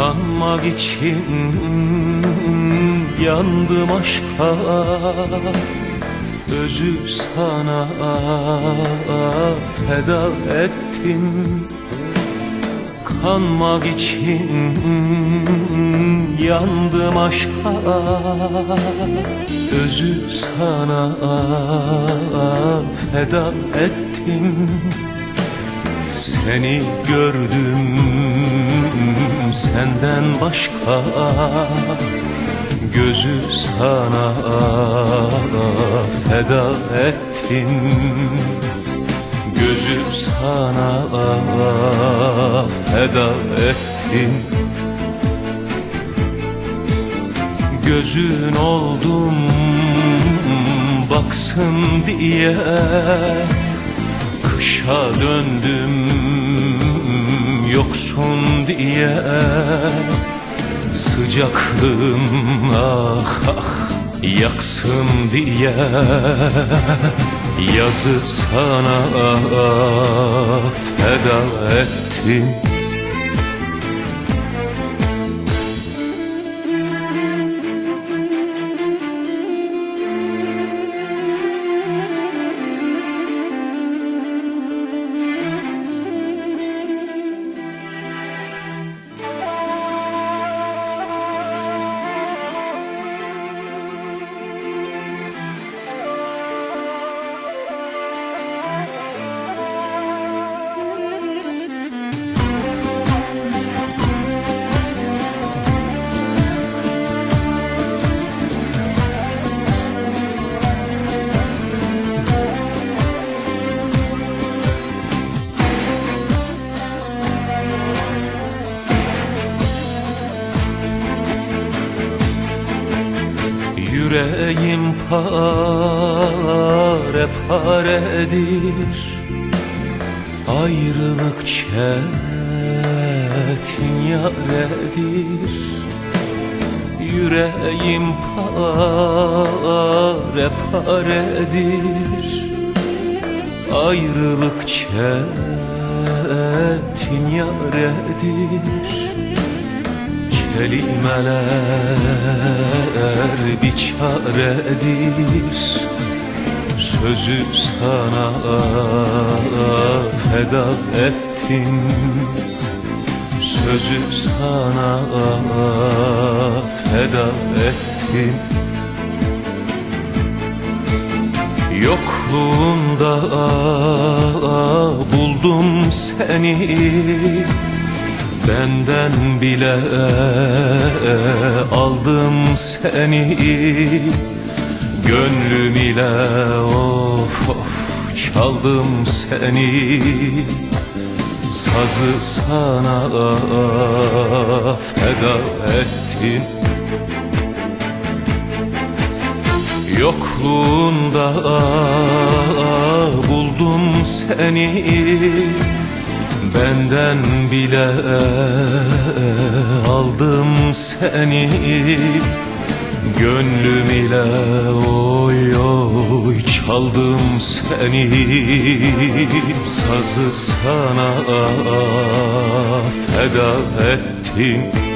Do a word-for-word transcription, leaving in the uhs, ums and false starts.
Kanmak için yandım aşka, özü sana feda ettim. Kanmak için yandım aşka, özü sana feda ettim. Seni gördüm senden başka, gözü sana feda ettim. Gözü sana feda ettim. Gözün oldum baksın diye, kışa döndüm yoksun diye. Sıcaklığım ah ah yaksın diye, yazı sana feda ettim. Yüreğim pare paredir, ayrılık çetin yaredir. Yüreğim pare paredir, ayrılık çetin yaredir. Kelimeler bir çaredir, sözü sana feda ettim. Sözü sana feda ettim. Yokluğunda buldum seni, benden bile aldım seni. Gönlüm ile of of çaldım seni. Sazı sana feda ettim. Yokluğunda buldum seni, benden bile aldım seni. Gönlüm ile oy oy çaldım seni. Sazı sana feda ettim.